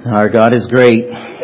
Our God is great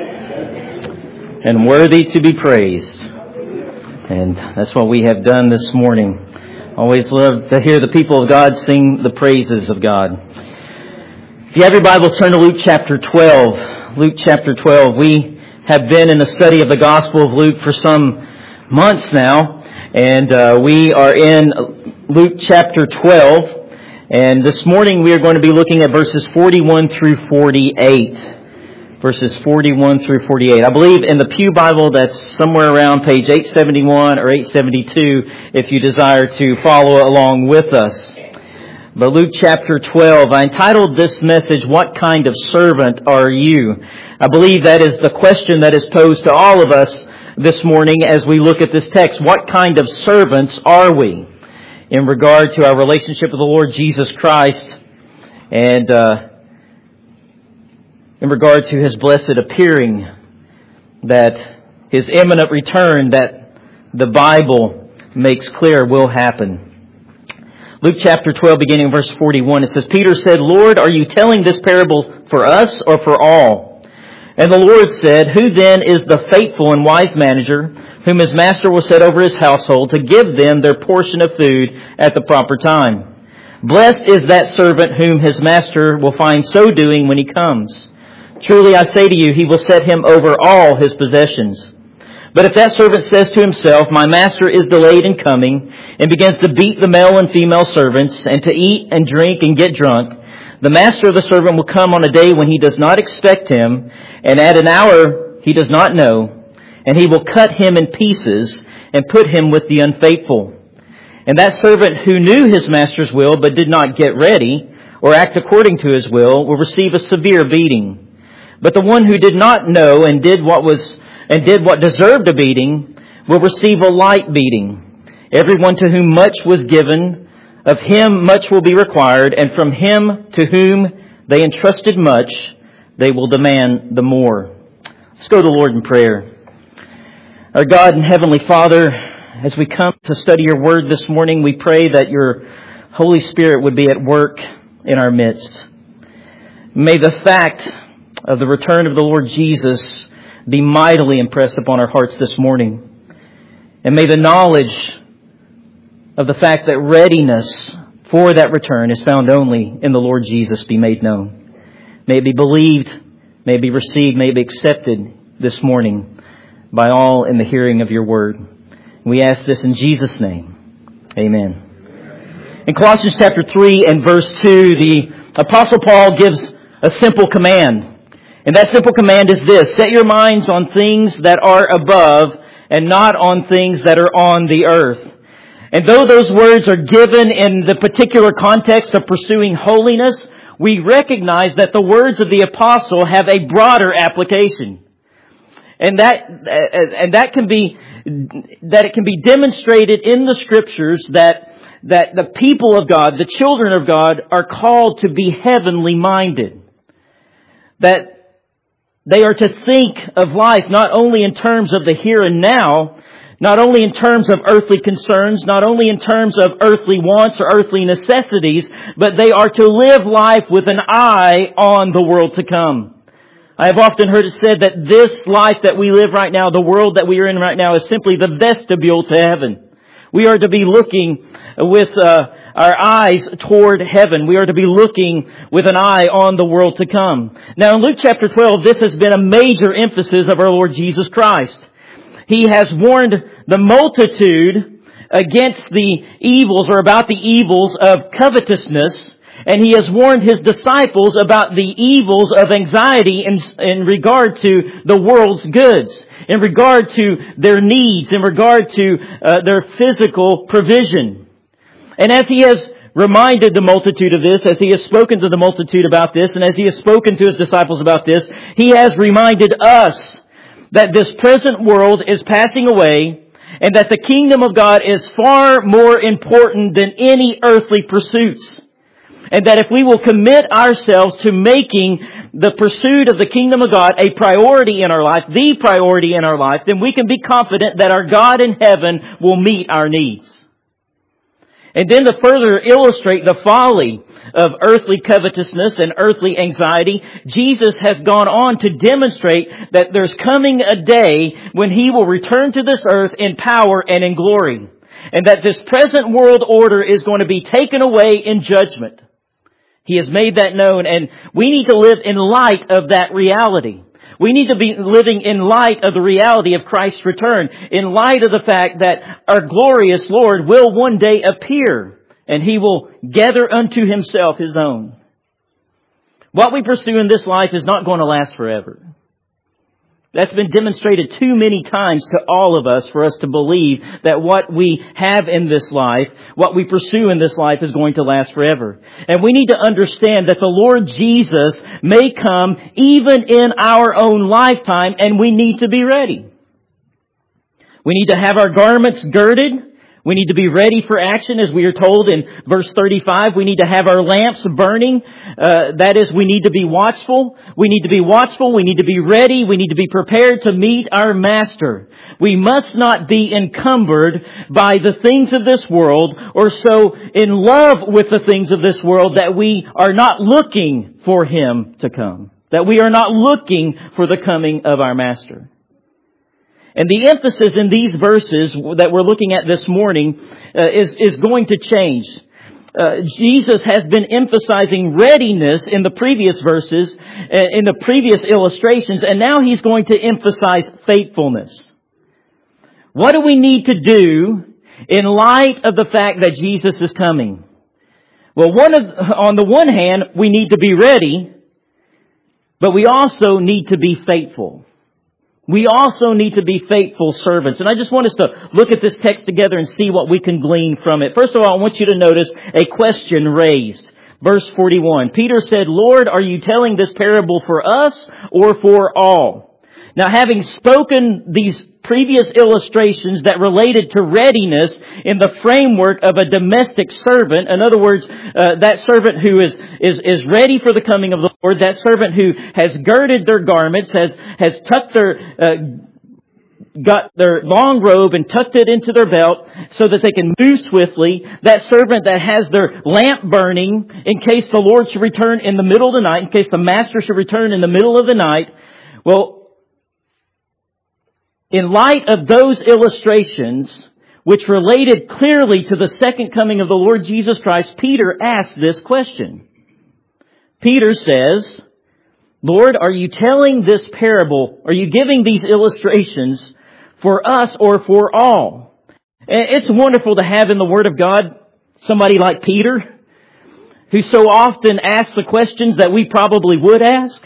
and worthy to be praised. And that's what we have done this morning. Always love to hear the people of God sing the praises of God. If you have your Bibles, turn to Luke chapter 12. Luke chapter 12. We have been in the study of the Gospel of Luke for some months now. And we are in Luke chapter 12. And this morning we are going to be looking at verses 41 through 48. Verses 41 through 48. I believe in the Pew Bible that's somewhere around page 871 or 872 if you desire to follow along with us. But Luke chapter 12, I entitled this message, "What Kind of Servant Are You?" I believe that is the question that is posed to all of us this morning as we look at this text. What kind of servants are we in regard to our relationship with the Lord Jesus Christ and in regard to His blessed appearing, that His imminent return that the Bible makes clear will happen. Luke chapter 12, beginning in verse 41, it says, "Peter said, 'Lord, are you telling this parable for us or for all?' And the Lord said, 'Who then is the faithful and wise manager, whom his master will set over his household to give them their portion of food at the proper time? Blessed is that servant whom his master will find so doing when he comes. Truly I say to you, he will set him over all his possessions. But if that servant says to himself, my master is delayed in coming, and begins to beat the male and female servants, and to eat and drink and get drunk, the master of the servant will come on a day when he does not expect him, and at an hour he does not know, and he will cut him in pieces and put him with the unfaithful. And that servant who knew his master's will but did not get ready or act according to his will receive a severe beating. But the one who did not know and did what deserved a beating will receive a light beating. Everyone to whom much was given, of him much will be required, and from him to whom they entrusted much, they will demand the more." Let's go to the Lord in prayer. Our God and Heavenly Father, as we come to study your word this morning, we pray that your Holy Spirit would be at work in our midst. May the fact of the return of the Lord Jesus be mightily impressed upon our hearts this morning. And may the knowledge of the fact that readiness for that return is found only in the Lord Jesus be made known. May it be believed, may it be received, may it be accepted this morning by all in the hearing of your word. We ask this in Jesus' name. Amen. In Colossians chapter 3 and verse 2, the Apostle Paul gives a simple command. And that simple command is this: set your minds on things that are above and not on things that are on the earth. And though those words are given in the particular context of pursuing holiness, we recognize that the words of the apostle have a broader application. And that it can be demonstrated in the scriptures that the people of God, the children of God, are called to be heavenly minded. That they are to think of life not only in terms of the here and now, not only in terms of earthly concerns, not only in terms of earthly wants or earthly necessities, but they are to live life with an eye on the world to come. I have often heard it said that this life that we live right now, the world that we are in right now, is simply the vestibule to heaven. We are to be looking with our eyes toward heaven. We are to be looking with an eye on the world to come. Now in Luke chapter 12, this has been a major emphasis of our Lord Jesus Christ. He has warned the multitude against the evils or about the evils of covetousness. And He has warned His disciples about the evils of anxiety in regard to the world's goods, in regard to their needs, in regard to their physical provision. And as He has reminded the multitude of this, as He has spoken to the multitude about this, and as He has spoken to His disciples about this, He has reminded us that this present world is passing away and that the kingdom of God is far more important than any earthly pursuits. And that if we will commit ourselves to making the pursuit of the kingdom of God a priority in our life, the priority in our life, then we can be confident that our God in heaven will meet our needs. And then to further illustrate the folly of earthly covetousness and earthly anxiety, Jesus has gone on to demonstrate that there's coming a day when He will return to this earth in power and in glory. And that this present world order is going to be taken away in judgment. He has made that known, and we need to live in light of that reality. We need to be living in light of the reality of Christ's return, in light of the fact that our glorious Lord will one day appear, and He will gather unto Himself His own. What we pursue in this life is not going to last forever. That's been demonstrated too many times to all of us for us to believe that what we have in this life, what we pursue in this life is going to last forever. And we need to understand that the Lord Jesus may come even in our own lifetime, and we need to be ready. We need to have our garments girded. We need to be ready for action, as we are told in verse 35. We need to have our lamps burning. That is, we need to be watchful. We need to be watchful. We need to be ready. We need to be prepared to meet our Master. We must not be encumbered by the things of this world, or so in love with the things of this world that we are not looking for Him to come. That we are not looking for the coming of our Master. And the emphasis in these verses that we're looking at this morning is going to change. Jesus has been emphasizing readiness in the previous verses, in the previous illustrations, and now He's going to emphasize faithfulness. What do we need to do in light of the fact that Jesus is coming? Well, on the one hand, we need to be ready, but we also need to be faithful. We also need to be faithful servants. And I just want us to look at this text together and see what we can glean from it. First of all, I want you to notice a question raised. Verse 41. Peter said, "Lord, are you telling this parable for us or for all?" Now, having spoken these previous illustrations that related to readiness in the framework of a domestic servant, in other words, that servant who is ready for the coming of the Lord, that servant who has girded their garments, has tucked got their long robe and tucked it into their belt so that they can move swiftly, that servant that has their lamp burning in case the Lord should return in the middle of the night, in case the Master should return in the middle of the night. Well, in light of those illustrations, which related clearly to the second coming of the Lord Jesus Christ, Peter asked this question. Peter says, "Lord, are you telling this parable, are you giving these illustrations for us or for all?" It's wonderful to have in the Word of God somebody like Peter, who so often asks the questions that we probably would ask.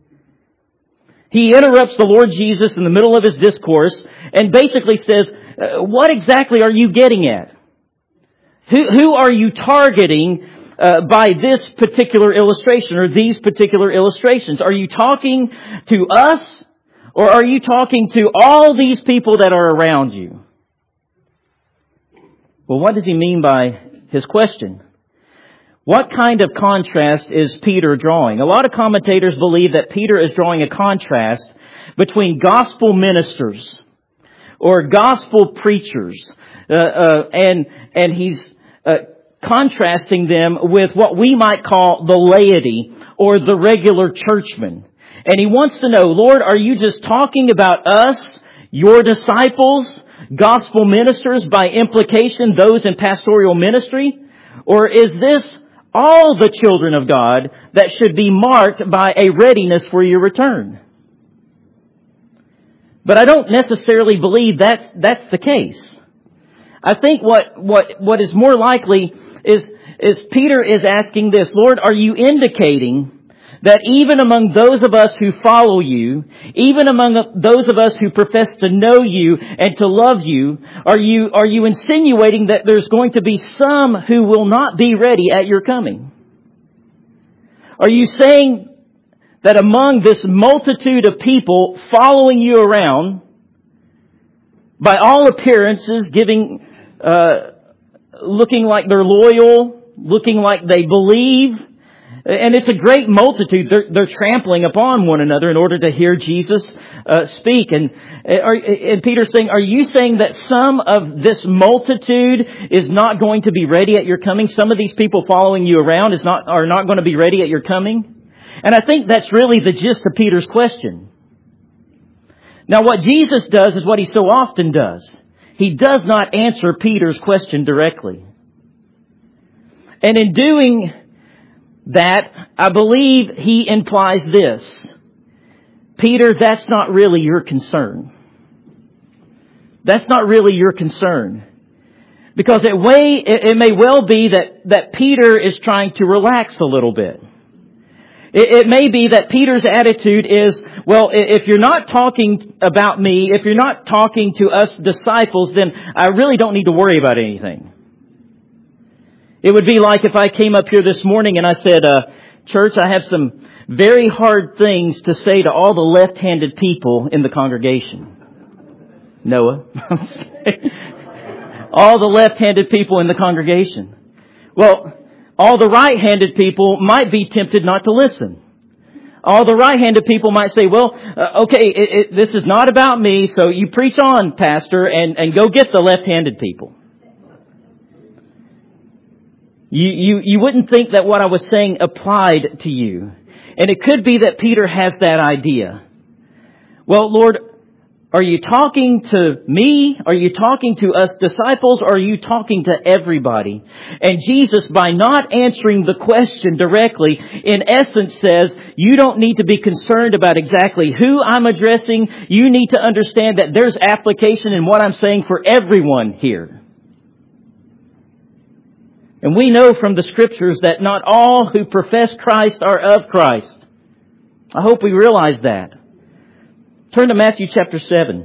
He interrupts the Lord Jesus in the middle of His discourse and basically says, what exactly are you getting at? Who are you targeting by this particular illustration or these particular illustrations? Are you talking to us or are you talking to all these people that are around you? Well, what does he mean by his question? What kind of contrast is Peter drawing? A lot of commentators believe that Peter is drawing a contrast between gospel ministers or gospel preachers, and he's contrasting them with what we might call the laity or the regular churchman. And he wants to know, Lord, are you just talking about us, your disciples, gospel ministers, by implication those in pastoral ministry? Or is this all the children of God that should be marked by a readiness for your return? But I don't necessarily believe that's the case. I think what is more likely is Peter is asking this, Lord, are you indicating that even among those of us who follow you, even among those of us who profess to know you and to love you, are you insinuating that there's going to be some who will not be ready at your coming? Are you saying that among this multitude of people following you around, by all appearances looking like they're loyal, looking like they believe, And it's a great multitude. They're trampling upon one another in order to hear Jesus speak. And Peter's saying, are you saying that some of this multitude is not going to be ready at your coming? Some of these people following you around are not going to be ready at your coming? And I think that's really the gist of Peter's question. Now, what Jesus does is what He so often does. He does not answer Peter's question directly. And in doing that, I believe He implies this. Peter, that's not really your concern. That's not really your concern. Because it may well be that Peter is trying to relax a little bit. It may be that Peter's attitude is, well, if you're not talking about me, if you're not talking to us disciples, then I really don't need to worry about anything. It would be like if I came up here this morning and I said, church, I have some very hard things to say to all the left-handed people in the congregation. Noah. All the left-handed people in the congregation. Well, all the right-handed people might be tempted not to listen. All the right-handed people might say, well, okay, this is not about me, so you preach on, Pastor, and go get the left-handed people. You wouldn't think that what I was saying applied to you. And it could be that Peter has that idea. Well, Lord, are you talking to me? Are you talking to us disciples? Or are you talking to everybody? And Jesus, by not answering the question directly, in essence says, you don't need to be concerned about exactly who I'm addressing. You need to understand that there's application in what I'm saying for everyone here. And we know from the Scriptures that not all who profess Christ are of Christ. I hope we realize that. Turn to Matthew chapter 7.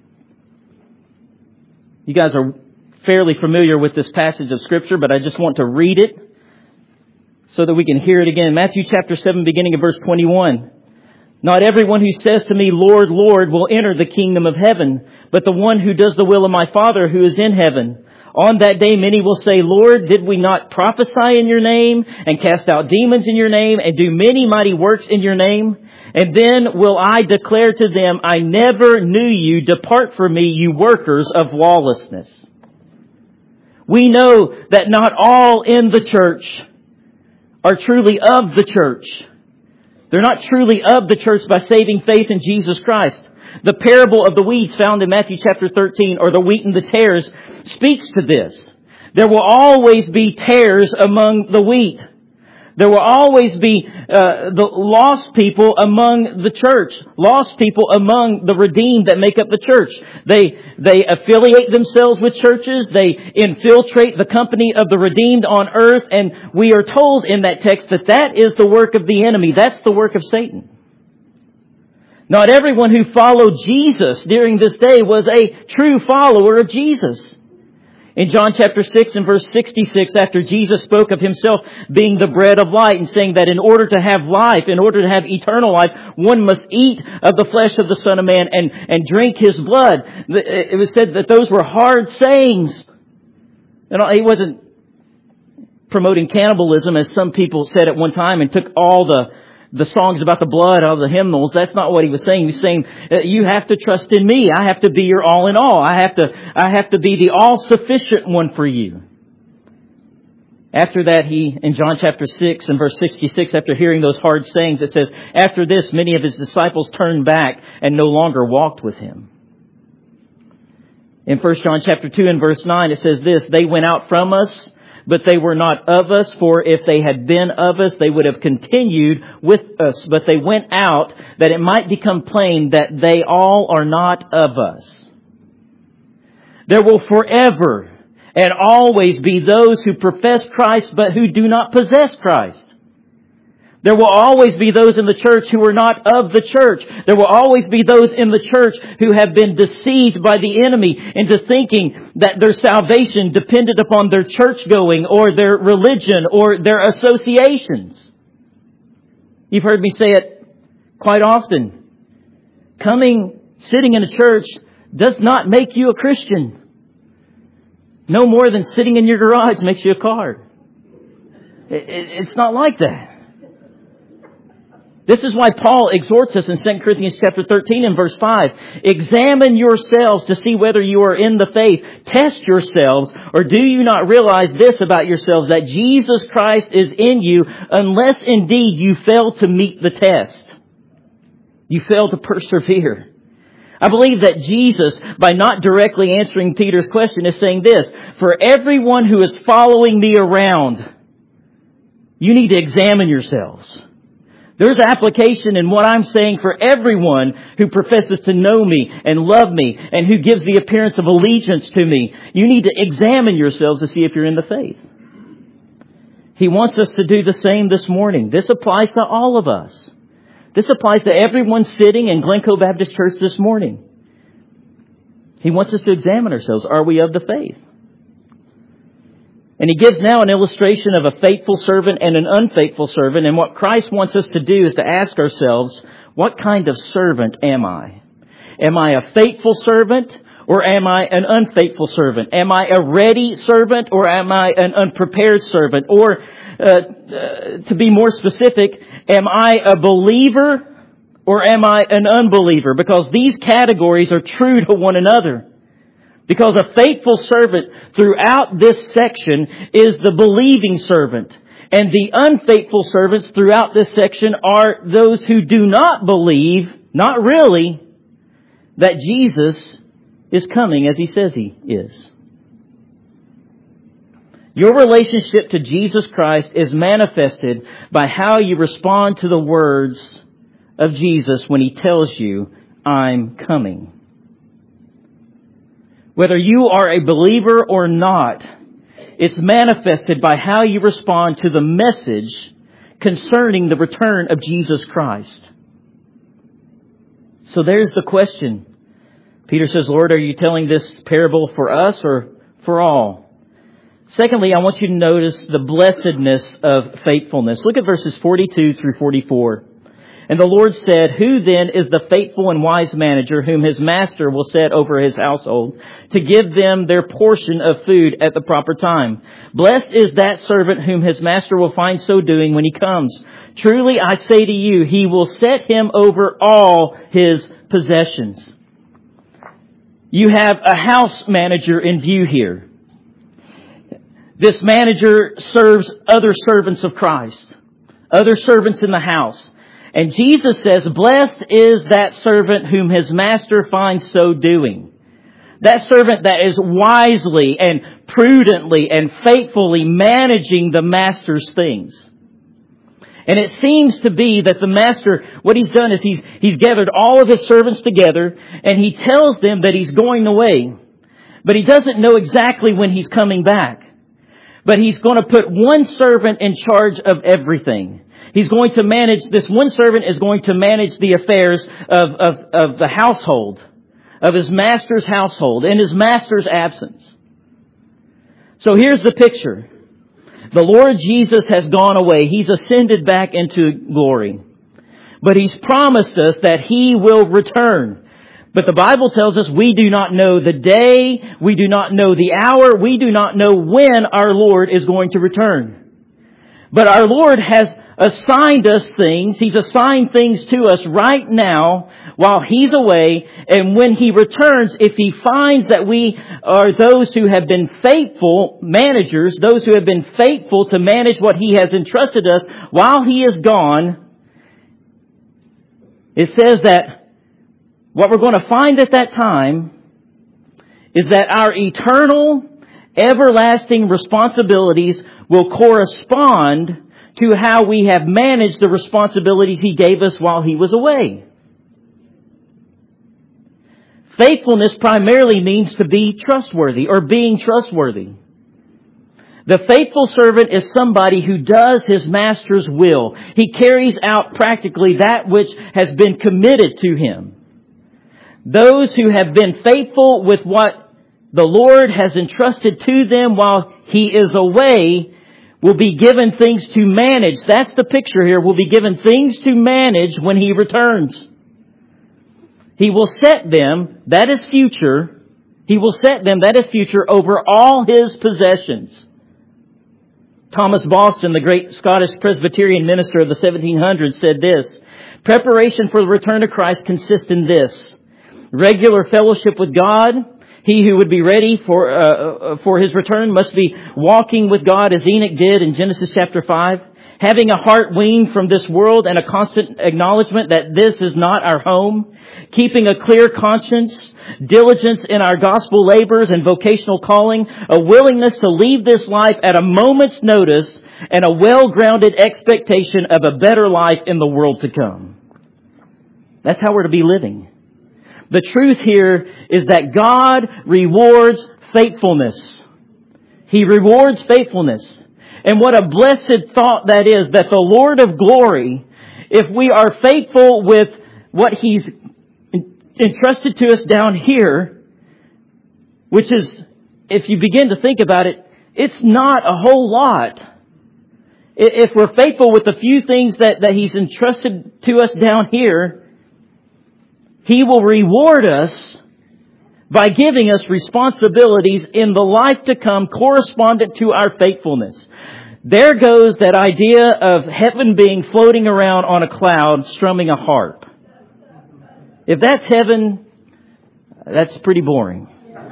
You guys are fairly familiar with this passage of Scripture, but I just want to read it so that we can hear it again. Matthew chapter 7, beginning of verse 21. Not everyone who says to me, Lord, Lord, will enter the kingdom of heaven, but the one who does the will of my Father who is in heaven. On that day many will say, Lord, did we not prophesy in your name and cast out demons in your name and do many mighty works in your name? And then will I declare to them, I never knew you. Depart from me, you workers of lawlessness. We know that not all in the church are truly of the church. They're not truly of the church by saving faith in Jesus Christ. The parable of the weeds found in Matthew chapter 13, or the wheat and the tares, speaks to this. There will always be tares among the wheat. There will always be the lost people among the church. Lost people among the redeemed that make up the church. They affiliate themselves with churches. They infiltrate the company of the redeemed on earth. And we are told in that text that is the work of the enemy. That's the work of Satan. Not everyone who followed Jesus during this day was a true follower of Jesus. In John chapter 6 and verse 66, after Jesus spoke of Himself being the bread of light and saying that in order to have life, in order to have eternal life, one must eat of the flesh of the Son of Man and drink His blood. It was said that those were hard sayings. And He wasn't promoting cannibalism, as some people said at one time, and took all the songs about the blood out of the hymnals. That's not what He was saying. He was saying, you have to trust in me. I have to be your all in all. I have to be the all-sufficient one for you. After that, in John chapter 6 and verse 66, after hearing those hard sayings, it says, after this, many of His disciples turned back and no longer walked with Him. In 1 John chapter 2 and verse 9, it says this, they went out from us, but they were not of us, for if they had been of us, they would have continued with us. But they went out, that it might become plain that they all are not of us. There will forever and always be those who profess Christ, but who do not possess Christ. There will always be those in the church who are not of the church. There will always be those in the church who have been deceived by the enemy into thinking that their salvation depended upon their church going or their religion or their associations. You've heard me say it quite often. Sitting in a church does not make you a Christian. No more than sitting in your garage makes you a car. It's not like that. This is why Paul exhorts us in 2 Corinthians chapter 13 and verse 5. Examine yourselves to see whether you are in the faith. Test yourselves, or do you not realize this about yourselves, that Jesus Christ is in you, unless indeed you fail to meet the test. You fail to persevere. I believe that Jesus, by not directly answering Peter's question, is saying this: for everyone who is following me around, you need to examine yourselves. There's application in what I'm saying for everyone who professes to know me and love me and who gives the appearance of allegiance to me. You need to examine yourselves to see if you're in the faith. He wants us to do the same this morning. This applies to all of us. This applies to everyone sitting in Glencoe Baptist Church this morning. He wants us to examine ourselves. Are we of the faith? And he gives now an illustration of a faithful servant and an unfaithful servant. And what Christ wants us to do is to ask ourselves, what kind of servant am I? Am I a faithful servant, or am I an unfaithful servant? Am I a ready servant, or am I an unprepared servant? Or, to be more specific, am I a believer, or am I an unbeliever? Because these categories are true to one another. Because a faithful servant throughout this section is the believing servant. And the unfaithful servants throughout this section are those who do not believe, not really, that Jesus is coming as He says He is. Your relationship to Jesus Christ is manifested by how you respond to the words of Jesus when He tells you, I'm coming. Whether you are a believer or not, it's manifested by how you respond to the message concerning the return of Jesus Christ. So there's the question. Peter says, Lord, are you telling this parable for us or for all? Secondly, I want you to notice the blessedness of faithfulness. Look at verses 42 through 44. And the Lord said, who then is the faithful and wise manager whom his master will set over his household to give them their portion of food at the proper time? Blessed is that servant whom his master will find so doing when he comes. Truly I say to you, he will set him over all his possessions. You have a house manager in view here. This manager serves other servants of Christ, other servants in the house. And Jesus says, blessed is that servant whom his master finds so doing. That servant that is wisely and prudently and faithfully managing the master's things. And it seems to be that the master, what he's done is he's gathered all of his servants together and he tells them that he's going away. But he doesn't know exactly when he's coming back. But he's going to put one servant in charge of everything. He's going to manage, this one servant is going to manage the affairs of the household, of his master's household, in his master's absence. So here's the picture. The Lord Jesus has gone away. He's ascended back into glory. But He's promised us that He will return. But the Bible tells us we do not know the day, we do not know the hour, we do not know when our Lord is going to return. But our Lord has assigned us things. He's assigned things to us right now while He's away. And when He returns, if He finds that we are those who have been faithful managers, those who have been faithful to manage what He has entrusted us while He is gone, it says that what we're going to find at that time is that our eternal, everlasting responsibilities will correspond to how we have managed the responsibilities He gave us while He was away. Faithfulness primarily means to be trustworthy or being trustworthy. The faithful servant is somebody who does his master's will. He carries out practically that which has been committed to him. Those who have been faithful with what the Lord has entrusted to them while He is away will be given things to manage. That's the picture here. Will be given things to manage when He returns. He will set them, that is future. He will set them, that is future, over all His possessions. Thomas Boston, the great Scottish Presbyterian minister of the 1700s, said this: Preparation for the return of Christ consists in this: regular fellowship with God. He who would be ready for His return must be walking with God as Enoch did in Genesis chapter 5. Having a heart weaned from this world and a constant acknowledgement that this is not our home. Keeping a clear conscience. Diligence in our gospel labors and vocational calling. A willingness to leave this life at a moment's notice. And a well-grounded expectation of a better life in the world to come. That's how we're to be living. The truth here is that God rewards faithfulness. He rewards faithfulness. And what a blessed thought that is, that the Lord of glory, if we are faithful with what He's entrusted to us down here, which is, if you begin to think about it, it's not a whole lot. If we're faithful with the few things that He's entrusted to us down here, He will reward us by giving us responsibilities in the life to come correspondent to our faithfulness. There goes that idea of heaven being floating around on a cloud strumming a harp. If that's heaven, that's pretty boring.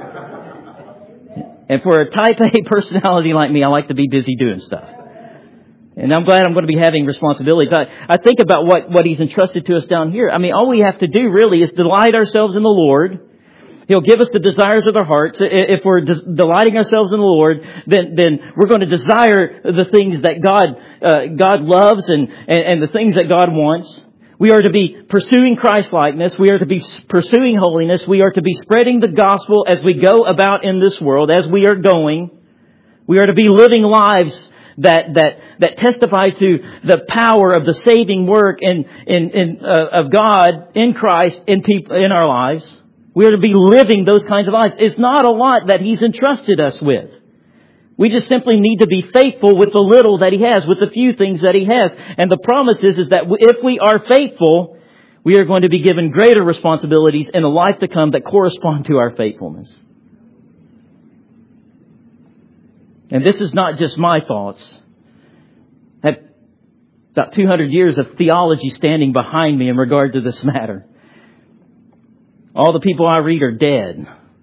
And for a type A personality like me, I like to be busy doing stuff. And I'm glad I'm going to be having responsibilities. I think about what He's entrusted to us down here. I mean, all we have to do really is delight ourselves in the Lord. He'll give us the desires of our hearts. If we're delighting ourselves in the Lord, then we're going to desire the things that God loves and the things that God wants. We are to be pursuing Christ-likeness. We are to be pursuing holiness. We are to be spreading the gospel as we go about in this world, as we are going. We are to be living lives that testify to the power of the saving work of God in Christ in our lives. We are to be living those kinds of lives. It's not a lot that He's entrusted us with. We just simply need to be faithful with the little that He has, with the few things that He has. And the promise is that if we are faithful, we are going to be given greater responsibilities in the life to come that correspond to our faithfulness. And this is not just my thoughts. I have about 200 years of theology standing behind me in regard to this matter. All the people I read are dead.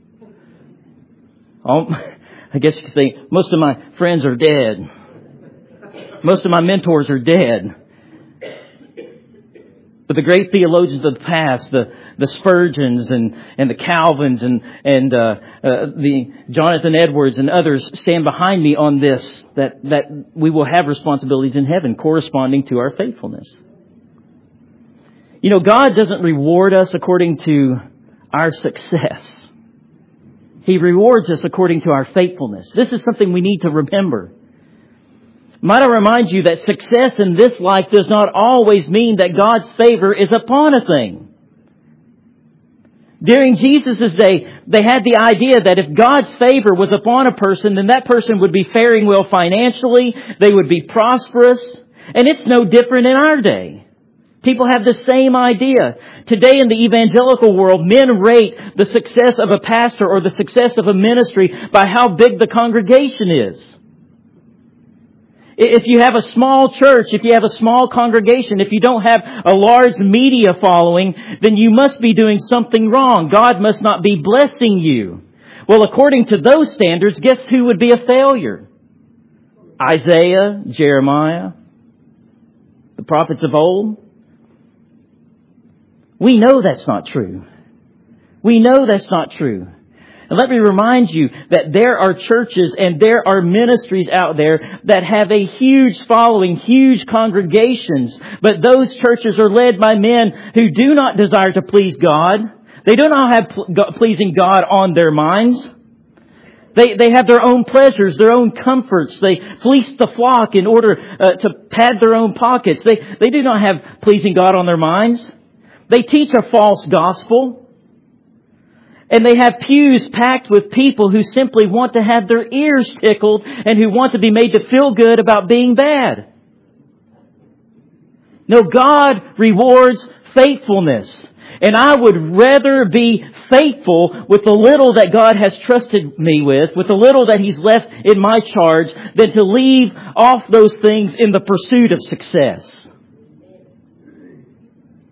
I guess you could say most of my friends are dead. Most of my mentors are dead. But the great theologians of the past, the Spurgeons and the Calvins and the Jonathan Edwards and others stand behind me on this, that we will have responsibilities in heaven corresponding to our faithfulness. You know, God doesn't reward us according to our success. He rewards us according to our faithfulness. This is something we need to remember. Might I remind you that success in this life does not always mean that God's favor is upon a thing. During Jesus' day, they had the idea that if God's favor was upon a person, then that person would be faring well financially, they would be prosperous, and it's no different in our day. People have the same idea. Today in the evangelical world, men rate the success of a pastor or the success of a ministry by how big the congregation is. If you have a small church, if you have a small congregation, if you don't have a large media following, then you must be doing something wrong. God must not be blessing you. Well, according to those standards, guess who would be a failure? Isaiah, Jeremiah, the prophets of old. We know that's not true. We know that's not true. And let me remind you that there are churches and there are ministries out there that have a huge following, huge congregations. But those churches are led by men who do not desire to please God. They do not have pleasing God on their minds. They have their own pleasures, their own comforts. They fleece the flock in order to pad their own pockets. They do not have pleasing God on their minds. They teach a false gospel. And they have pews packed with people who simply want to have their ears tickled and who want to be made to feel good about being bad. No, God rewards faithfulness. And I would rather be faithful with the little that God has trusted me with the little that He's left in my charge, than to leave off those things in the pursuit of success.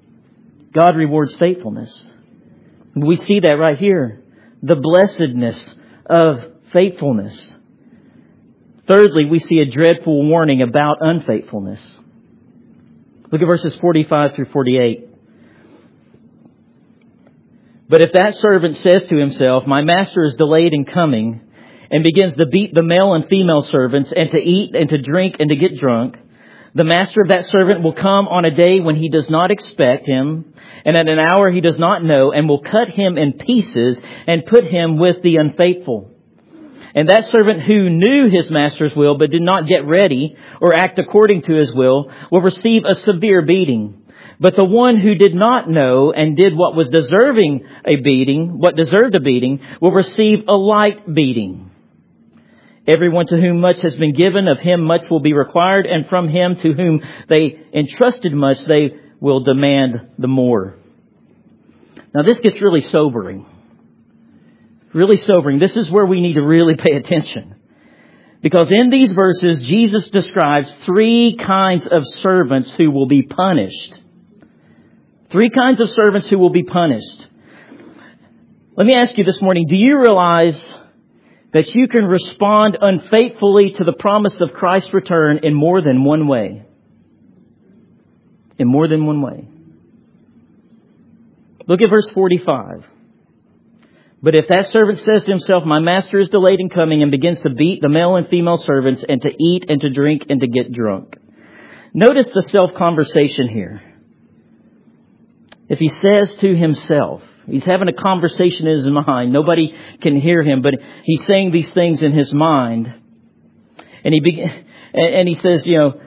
God rewards faithfulness. We see that right here. The blessedness of faithfulness. Thirdly, we see a dreadful warning about unfaithfulness. Look at verses 45 through 48. But if that servant says to himself, my master is delayed in coming, and begins to beat the male and female servants, and to eat and to drink and to get drunk, the master of that servant will come on a day when he does not expect him, and at an hour he does not know, and will cut him in pieces and put him with the unfaithful. And that servant who knew his master's will but did not get ready or act according to his will receive a severe beating. But the one who did not know and did what deserved a beating, will receive a light beating. Everyone to whom much has been given, of him much will be required, and from him to whom they entrusted much, they will demand the more. Now this gets really sobering. Really sobering. This is where we need to really pay attention. Because in these verses, Jesus describes three kinds of servants who will be punished. Three kinds of servants who will be punished. Let me ask you this morning, do you realize that you can respond unfaithfully to the promise of Christ's return in more than one way? In more than one way. Look at verse 45. But if that servant says to himself, my master is delayed in coming, and begins to beat the male and female servants, and to eat and to drink and to get drunk. Notice the self-conversation here. If he says to himself, he's having a conversation in his mind. Nobody can hear him, but he's saying these things in his mind. And he says,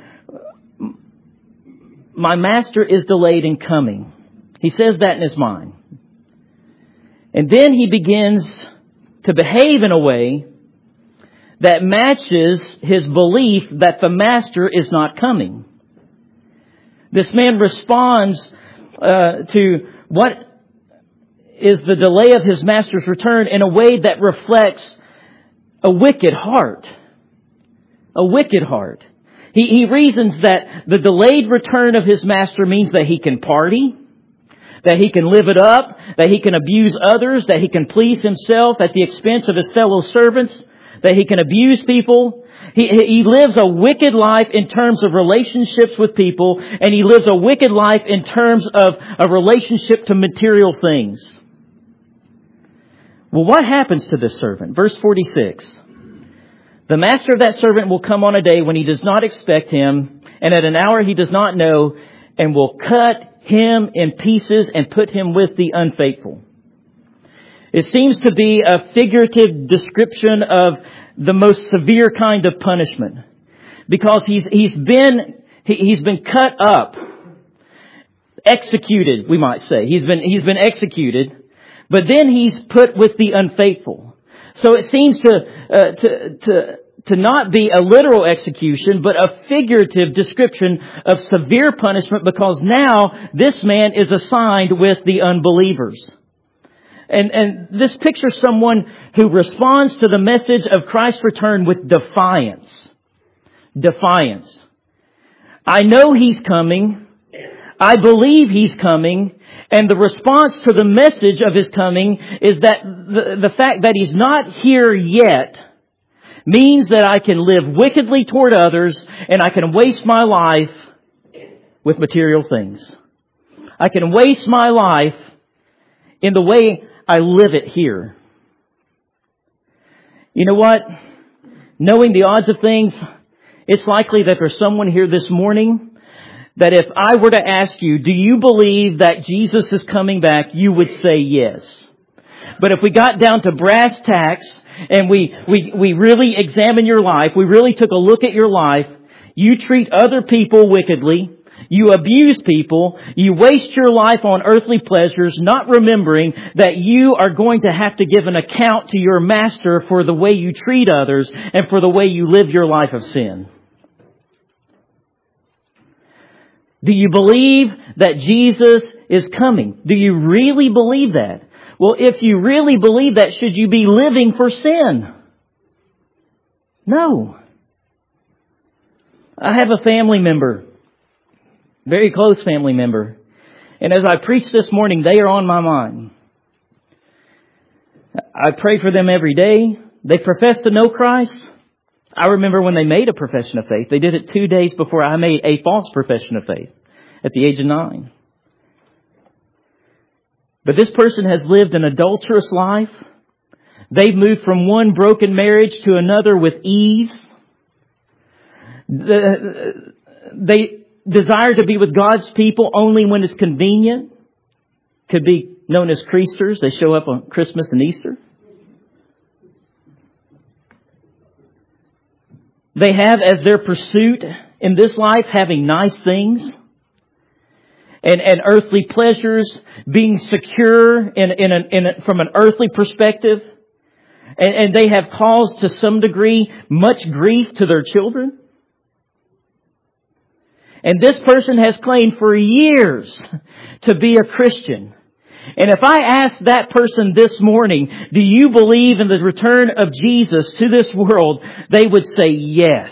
my master is delayed in coming. He says that in his mind. And then he begins to behave in a way that matches his belief that the master is not coming. This man responds to what is the delay of his master's return in a way that reflects a wicked heart. A wicked heart. He reasons that the delayed return of his master means that he can party, that he can live it up, that he can abuse others, that he can please himself at the expense of his fellow servants, that he can abuse people. He lives a wicked life in terms of relationships with people, and he lives a wicked life in terms of a relationship to material things. Well, what happens to this servant? Verse 46. The master of that servant will come on a day when he does not expect him, and at an hour he does not know, and will cut him in pieces and put him with the unfaithful. It seems to be a figurative description of the most severe kind of punishment, because he's been cut up, executed, we might say. He's been executed, but then he's put with the unfaithful. So it seems to not be a literal execution, but a figurative description of severe punishment, because now this man is assigned with the unbelievers. And this pictures someone who responds to the message of Christ's return with defiance. Defiance. I know He's coming. I believe He's coming. And the response to the message of His coming is that the fact that He's not here yet means that I can live wickedly toward others, and I can waste my life with material things. I can waste my life in the way I live it here. You know what? Knowing the odds of things, it's likely that there's someone here this morning that if I were to ask you, do you believe that Jesus is coming back? You would say yes. But if we got down to brass tacks and we really examine your life, we really took a look at your life, you treat other people wickedly, you abuse people, you waste your life on earthly pleasures, not remembering that you are going to have to give an account to your master for the way you treat others and for the way you live your life of sin. Do you believe that Jesus is coming? Do you really believe that? Well, if you really believe that, should you be living for sin? No. I have a family member, very close family member, And as I preach this morning, they are on my mind. I pray for them every day. They profess to know Christ. I remember when they made a profession of faith. They did it 2 days before I made a false profession of faith at the age of 9. But this person has lived an adulterous life. They've moved from one broken marriage to another with ease. They desire to be with God's people only when it's convenient. Could be known as creasters. They show up on Christmas and Easter. They have as their pursuit in this life having nice things and earthly pleasures, being secure from an earthly perspective. And they have caused to some degree much grief to their children. And this person has claimed for years to be a Christian. And if I ask that person this morning, do you believe in the return of Jesus to this world? They would say yes.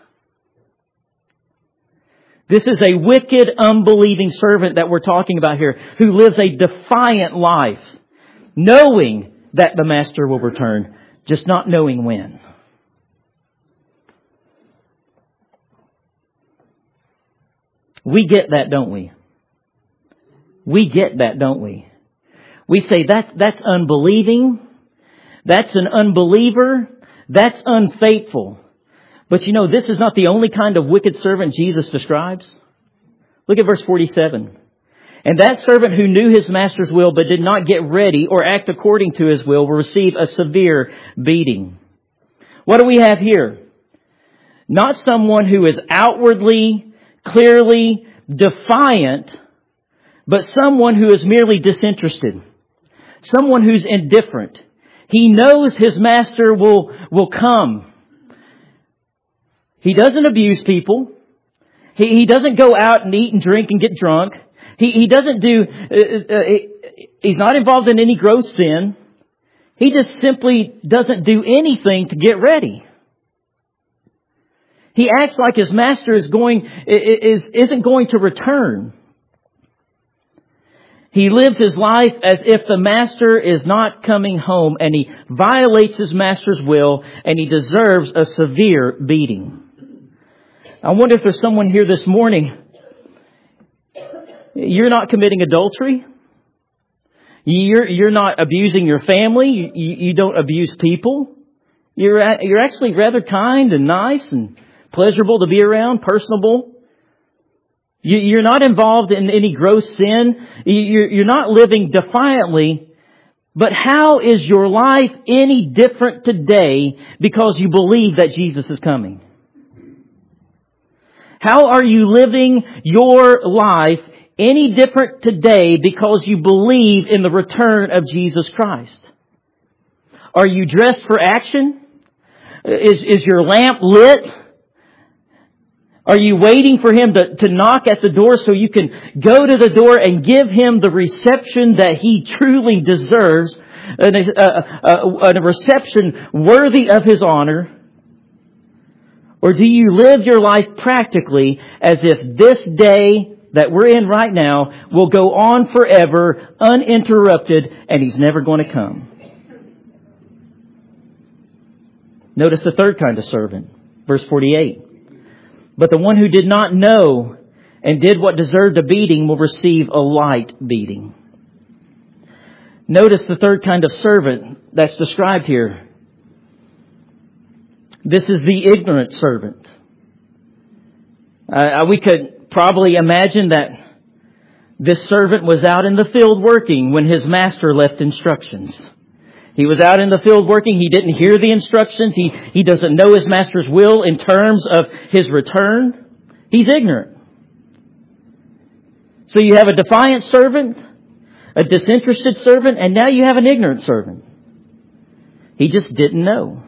This is a wicked, unbelieving servant that we're talking about here, who lives a defiant life, knowing that the master will return, just not knowing when. We get that, don't we? We get that, don't we? We say that's unbelieving. That's an unbeliever. That's unfaithful. But you know, this is not the only kind of wicked servant Jesus describes. Look at verse 47. And that servant who knew his master's will but did not get ready or act according to his will receive a severe beating. What do we have here? Not someone who is outwardly, clearly defiant, but someone who is merely disinterested. Someone who's indifferent. He knows his master will come. He doesn't abuse people. He doesn't go out and eat and drink and get drunk. He doesn't do, he's not involved in any gross sin. He just simply doesn't do anything to get ready. He acts like his master isn't going to return. He lives his life as if the master is not coming home, and he violates his master's will, and he deserves a severe beating. I wonder if there's someone here this morning. You're not committing adultery. You're not abusing your family. You don't abuse people. You're actually rather kind and nice and pleasurable to be around, personable. You're not involved in any gross sin. You're not living defiantly. But how is your life any different today because you believe that Jesus is coming? How are you living your life any different today because you believe in the return of Jesus Christ? Are you dressed for action? Is your lamp lit? Are you waiting for Him to knock at the door so you can go to the door and give Him the reception that He truly deserves? A reception worthy of His honor? Or do you live your life practically as if this day that we're in right now will go on forever, uninterrupted, and He's never going to come? Notice the third kind of servant. Verse 48. But the one who did not know and did what deserved a beating will receive a light beating. Notice the third kind of servant that's described here. This is the ignorant servant. We could probably imagine that this servant was out in the field working when his master left instructions. He was out in the field working. He didn't hear the instructions. He doesn't know his master's will in terms of his return. He's ignorant. So you have a defiant servant, a disinterested servant, and now you have an ignorant servant. He just didn't know.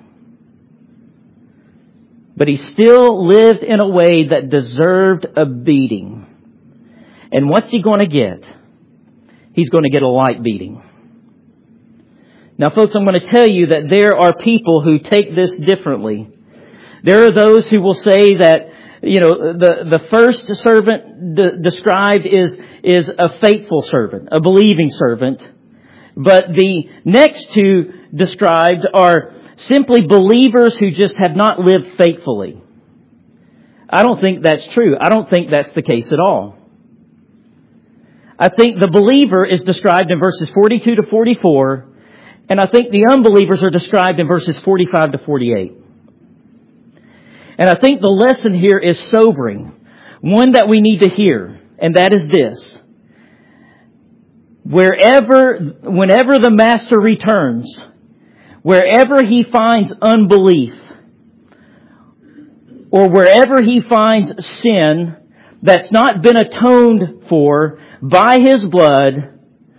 But he still lived in a way that deserved a beating. And what's he going to get? He's going to get a light beating. Now, folks, I'm going to tell you that there are people who take this differently. There are those who will say that the first servant described is a faithful servant, a believing servant. But the next two described are simply believers who just have not lived faithfully. I don't think that's true. I don't think that's the case at all. I think the believer is described in verses 42 to 44, and I think the unbelievers are described in verses 45 to 48. And I think the lesson here is sobering, one that we need to hear, and that is this. Whenever the Master returns, wherever He finds unbelief, or wherever He finds sin that's not been atoned for by His blood,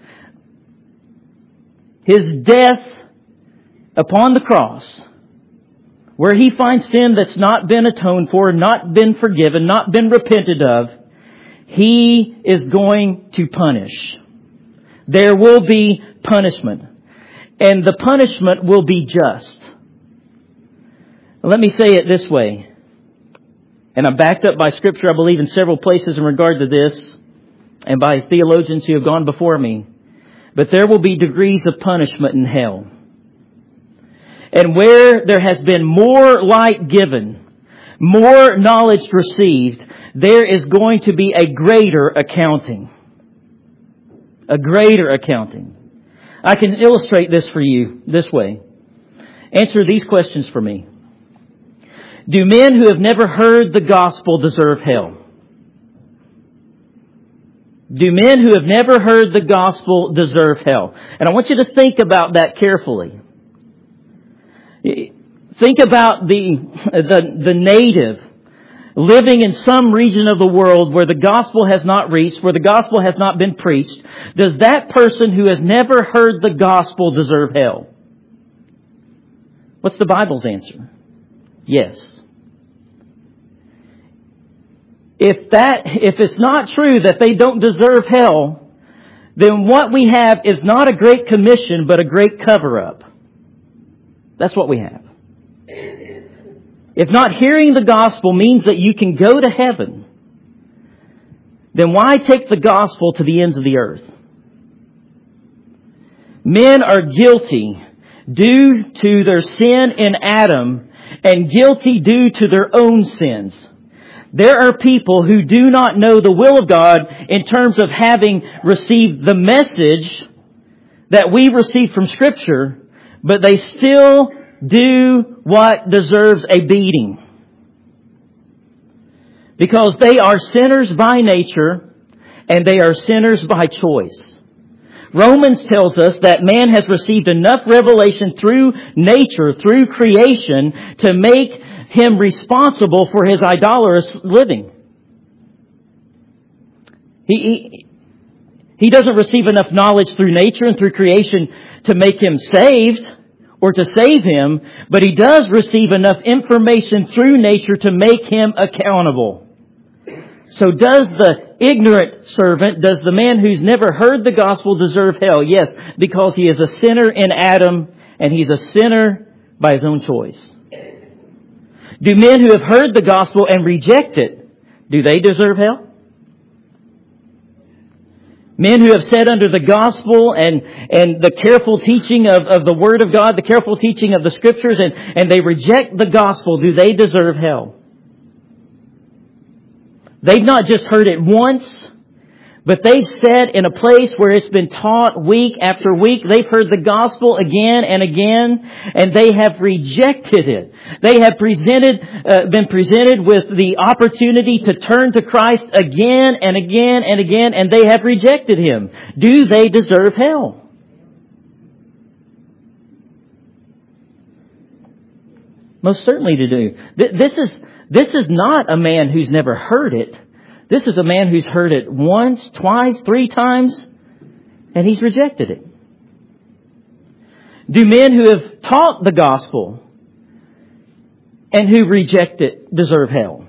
His death upon the cross, where He finds sin that's not been atoned for, not been forgiven, not been repented of, He is going to punish. There will be punishment. And the punishment will be just. Let me say it this way. And I'm backed up by Scripture, I believe, in several places in regard to this, and by theologians who have gone before me. But there will be degrees of punishment in hell. And where there has been more light given, more knowledge received, there is going to be a greater accounting. A greater accounting. I can illustrate this for you this way. Answer these questions for me. Do men who have never heard the gospel deserve hell? Do men who have never heard the gospel deserve hell? And I want you to think about that carefully. Think about the native living in some region of the world where the gospel has not reached, where the gospel has not been preached. Does that person who has never heard the gospel deserve hell? What's the Bible's answer? Yes. If it's not true that they don't deserve hell, then what we have is not a great commission, but a great cover-up. That's what we have. If not hearing the gospel means that you can go to heaven, then why take the gospel to the ends of the earth? Men are guilty due to their sin in Adam and guilty due to their own sins. There are people who do not know the will of God in terms of having received the message that we received from Scripture, but they still do what deserves a beating. Because they are sinners by nature and they are sinners by choice. Romans tells us that man has received enough revelation through nature, through creation, to make him responsible for his idolatrous living. He doesn't receive enough knowledge through nature and through creation to make him saved or to save him, but he does receive enough information through nature to make him accountable. So does the ignorant servant, does the man who's never heard the gospel deserve hell? Yes, because he is a sinner in Adam and he's a sinner by his own choice. Do men who have heard the gospel and reject it, do they deserve hell? Men who have sat under the gospel and the careful teaching of the Word of God, the careful teaching of the Scriptures, and they reject the gospel, do they deserve hell? They've not just heard it once, but they've sat in a place where it's been taught week after week. They've heard the gospel again and again, and they have rejected it. They have been presented with the opportunity to turn to Christ again and again and again, and they have rejected Him. Do they deserve hell? Most certainly they do. This is not a man who's never heard it. This is a man who's heard it once, twice, 3 times, and he's rejected it. Do men who have taught the gospel and who reject it deserve hell?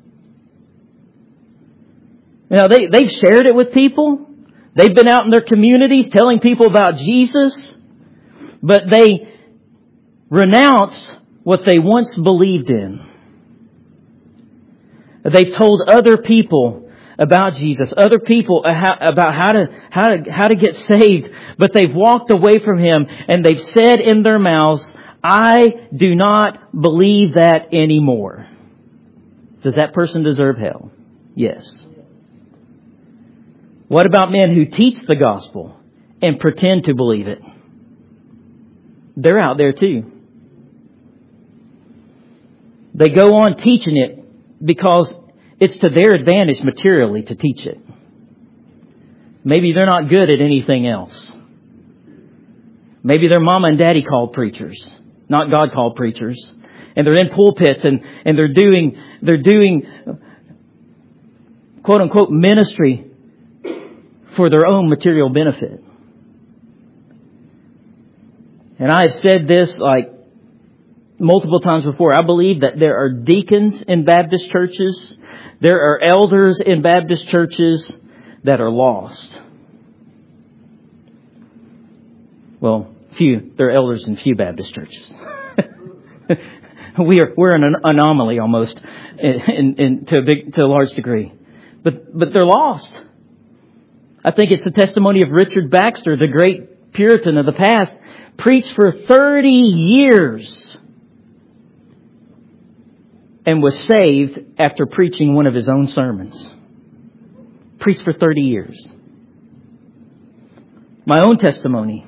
Now, they've shared it with people. They've been out in their communities telling people about Jesus, but they renounce what they once believed in. They've told other people about Jesus, other people about how to get saved, but they've walked away from Him and they've said in their mouths, I do not believe that anymore. Does that person deserve hell? Yes. What about men who teach the gospel and pretend to believe it? They're out there too. They go on teaching it because it's to their advantage materially to teach it. Maybe they're not good at anything else. Maybe their mama and daddy called preachers, not God called preachers. And they're in pulpits and they're doing quote unquote ministry for their own material benefit. And I've said this like multiple times before. I believe that there are deacons in Baptist churches. There are elders in Baptist churches that are lost. Well, few. There are elders in few Baptist churches. We're an anomaly almost to a large degree. But they're lost. I think it's the testimony of Richard Baxter, the great Puritan of the past, preached for 30 years and was saved after preaching one of his own sermons. Preached for 30 years. My own testimony.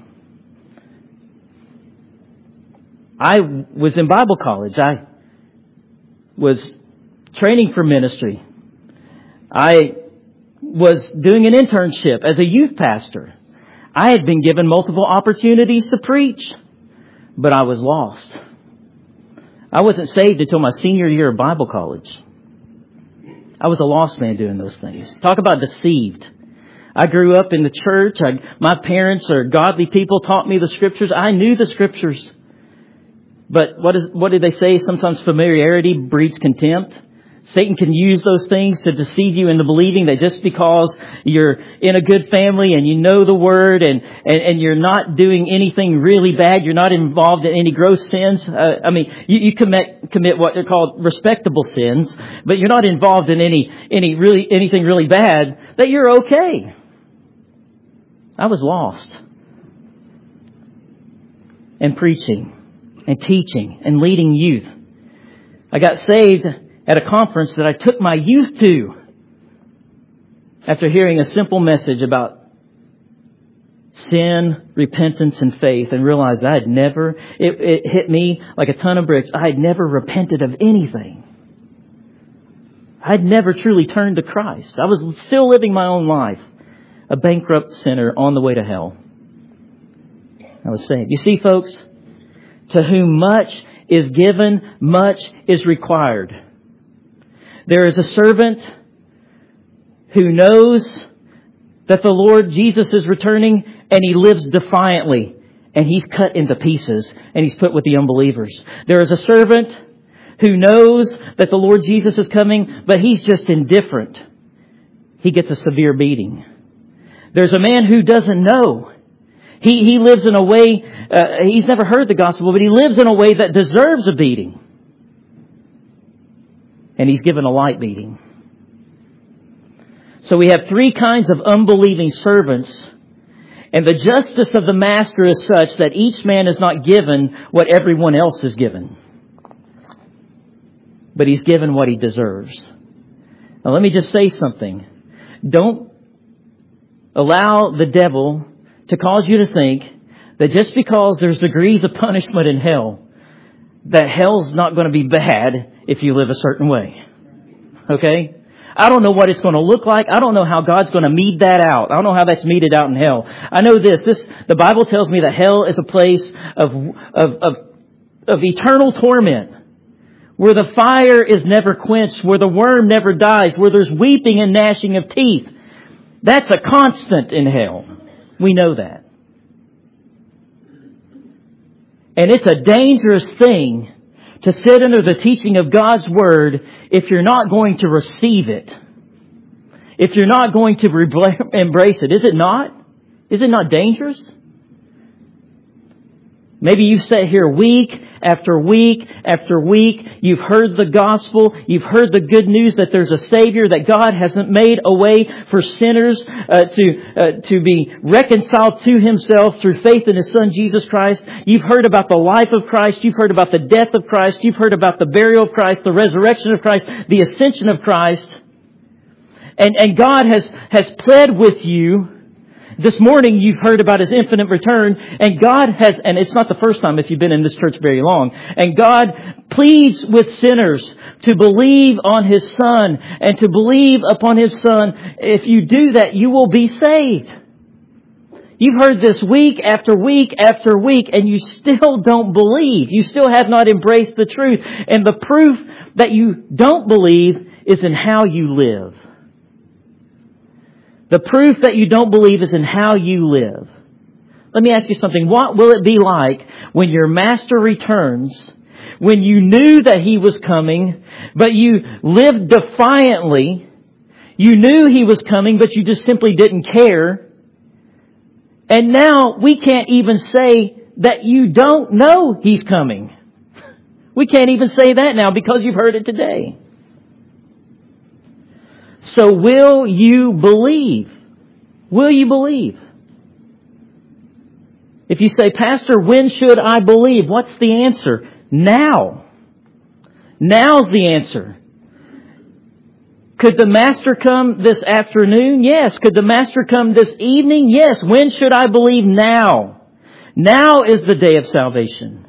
I was in Bible college. I was training for ministry. I was doing an internship as a youth pastor. I had been given multiple opportunities to preach, but I was lost. I wasn't saved until my senior year of Bible college. I was a lost man doing those things. Talk about deceived. I grew up in the church. My parents are godly people, taught me the Scriptures. I knew the Scriptures. But what did they say? Sometimes familiarity breeds contempt. Satan can use those things to deceive you into believing that just because you're in a good family and you know the Word and you're not doing anything really bad, you're not involved in any gross sins. You commit what are called respectable sins, but you're not involved in anything really bad, that you're okay. I was lost. And preaching and teaching and leading youth. I got saved at a conference that I took my youth to after hearing a simple message about sin, repentance, and faith, and realized it hit me like a ton of bricks. I had never repented of anything. I had never truly turned to Christ. I was still living my own life, a bankrupt sinner on the way to hell. I was saved. You see, folks, to whom much is given, much is required. There is a servant who knows that the Lord Jesus is returning, and he lives defiantly, and he's cut into pieces, and he's put with the unbelievers. There is a servant who knows that the Lord Jesus is coming, but he's just indifferent. He gets a severe beating. There's a man who doesn't know. He lives in a way, he's never heard the gospel, but he lives in a way that deserves a beating. And he's given a light beating. So we have three kinds of unbelieving servants. And the justice of the master is such that each man is not given what everyone else is given. But he's given what he deserves. Now let me just say something. Don't allow the devil to cause you to think that just because there's degrees of punishment in hell, that hell's not going to be bad if you live a certain way. Okay? I don't know what it's going to look like. I don't know how God's going to mete that out. I don't know how that's meted out in hell. I know the Bible tells me that hell is a place of eternal torment, where the fire is never quenched, where the worm never dies, where there's weeping and gnashing of teeth. That's a constant in hell. We know that. And it's a dangerous thing to sit under the teaching of God's Word if you're not going to receive it. If you're not going to embrace it. Is it not? Is it not dangerous? Maybe you've sat here week after week after week. You've heard the gospel. You've heard the good news that there's a Savior, that God hasn't made a way for sinners to be reconciled to Himself through faith in His Son, Jesus Christ. You've heard about the life of Christ. You've heard about the death of Christ. You've heard about the burial of Christ, the resurrection of Christ, the ascension of Christ. And God has pled with you. This morning you've heard about His infinite return, and God has, and it's not the first time if you've been in this church very long, and God pleads with sinners to believe on His Son and to believe upon His Son. If you do that, you will be saved. You've heard this week after week after week, and you still don't believe. You still have not embraced the truth. And the proof that you don't believe is in how you live. The proof that you don't believe is in how you live. Let me ask you something. What will it be like when your Master returns, when you knew that He was coming, but you lived defiantly? You knew He was coming, but you just simply didn't care. And now we can't even say that you don't know He's coming. We can't even say that now because you've heard it today. So will you believe? Will you believe? If you say, Pastor, when should I believe? What's the answer? Now. Now's the answer. Could the Master come this afternoon? Yes. Could the Master come this evening? Yes. When should I believe? Now. Now is the day of salvation.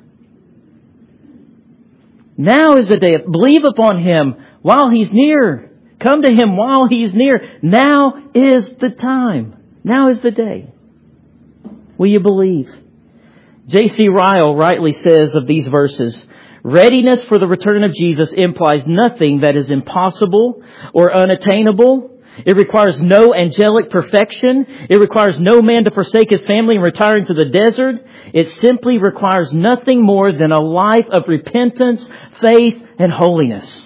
Now is the day. Believe upon Him while He's near. Come to Him while He's near. Now is the time. Now is the day. Will you believe? J.C. Ryle rightly says of these verses, readiness for the return of Jesus implies nothing that is impossible or unattainable. It requires no angelic perfection. It requires no man to forsake his family and retire into the desert. It simply requires nothing more than a life of repentance, faith, and holiness.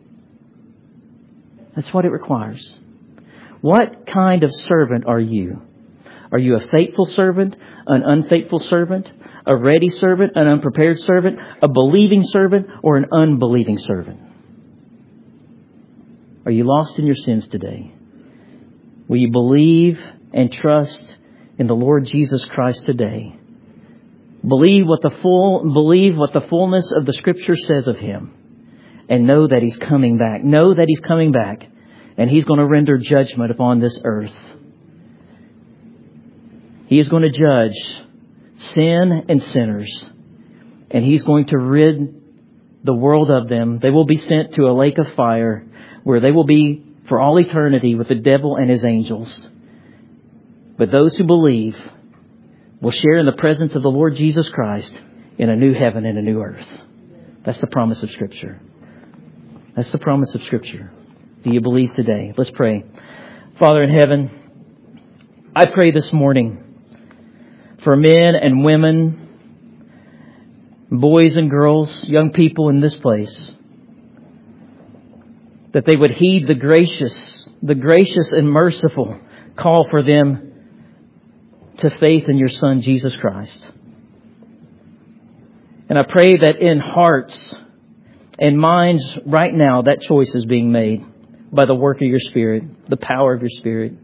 That's what it requires. What kind of servant are you? Are you a faithful servant, an unfaithful servant, a ready servant, an unprepared servant, a believing servant, or an unbelieving servant? Are you lost in your sins today? Will you believe and trust in the Lord Jesus Christ today? Believe what the fullness of the Scripture says of Him. And know that He's coming back. Know that He's coming back. And He's going to render judgment upon this earth. He is going to judge sin and sinners. And He's going to rid the world of them. They will be sent to a lake of fire where they will be for all eternity with the devil and his angels. But those who believe will share in the presence of the Lord Jesus Christ in a new heaven and a new earth. That's the promise of Scripture. That's the promise of Scripture. Do you believe today? Let's pray. Father in heaven, I pray this morning for men and women, boys and girls, young people in this place, that they would heed the gracious and merciful call for them to faith in your Son, Jesus Christ. And I pray that in hearts and minds right now, that choice is being made by the work of your Spirit, the power of your Spirit.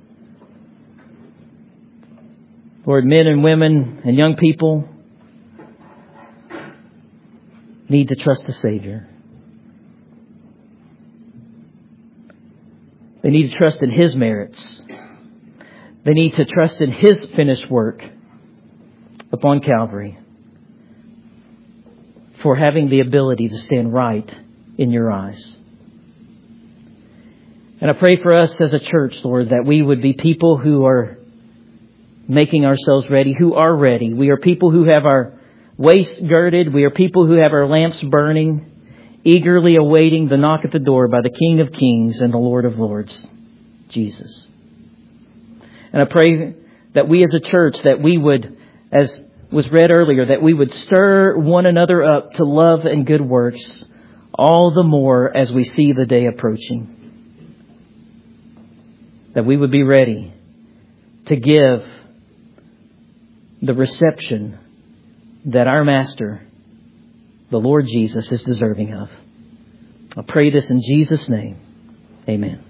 Lord, men and women and young people need to trust the Savior. They need to trust in His merits. They need to trust in His finished work upon Calvary for having the ability to stand right in your eyes. And I pray for us as a church, Lord, that we would be people who are making ourselves ready, who are ready. We are people who have our waist girded. We are people who have our lamps burning, eagerly awaiting the knock at the door by the King of Kings and the Lord of Lords, Jesus. And I pray that we as a church, that we would, as was read earlier, that we would stir one another up to love and good works all the more as we see the day approaching. That we would be ready to give the reception that our Master the Lord Jesus is deserving of. I pray this in Jesus' name. Amen.